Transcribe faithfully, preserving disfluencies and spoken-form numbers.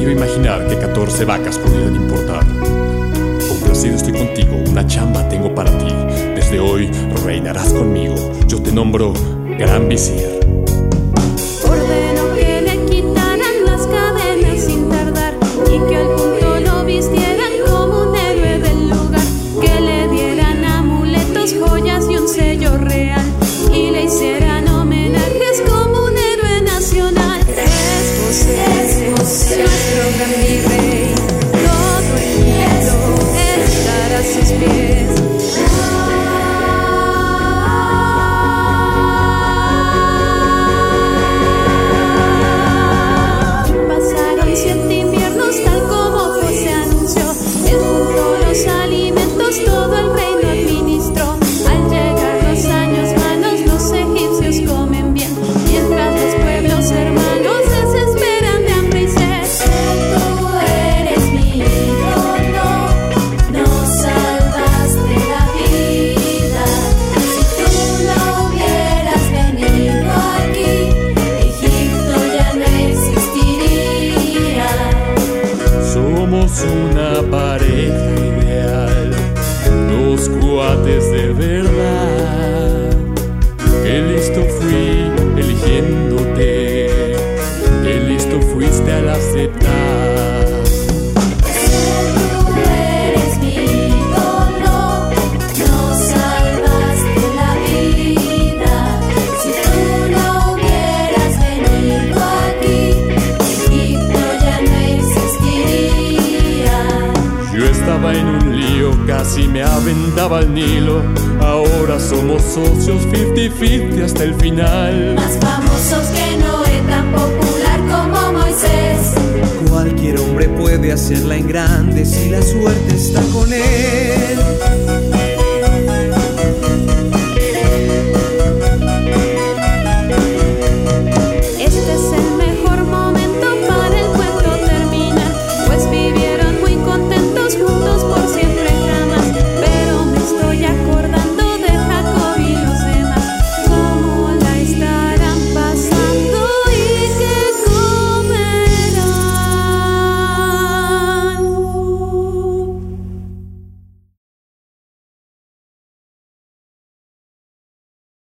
iba a imaginar que catorce vacas pudieran importar. Complacido estoy contigo, una chamba tengo para ti. Desde hoy reinarás conmigo, yo te nombro Gran Visir. Ordeno que le quitaran las cadenas sin tardar y que al punto lo vistieran como un héroe del lugar, que le dieran amuletos, joyas y un sello real y le hicieran homenajes como un héroe nacional. Es José, es José, nuestro gran virrey, todo el mundo estará a sus pies. Pasaron siete inviernos tal como José anunció, él juntó los alimentos, todo el reino administró. Al llegar los años malos, los egipcios comen bien, mientras los pueblos hermanos desesperan de hambre y sed. Tú eres mi ídolo, nos salvaste la vida. Si tú no hubieras venido aquí, Egipto ya no existiría. Somos una pareja ideal, dos cuates de verdad. Qué listo fui eligiéndote, qué listo fuiste al aceptar. Tú eres mi ídolo, nos salvaste la vida. Si tú no hubieras venido aquí, Egipto ya no existiría. Yo estaba en un lío, casi me aventaba al Nilo. Ahora somos socios cincuenta cincuenta hasta el final. Más famosos que Noé, tan popular como Moisés. Cualquier hombre puede hacerla en grande si la suerte está con él.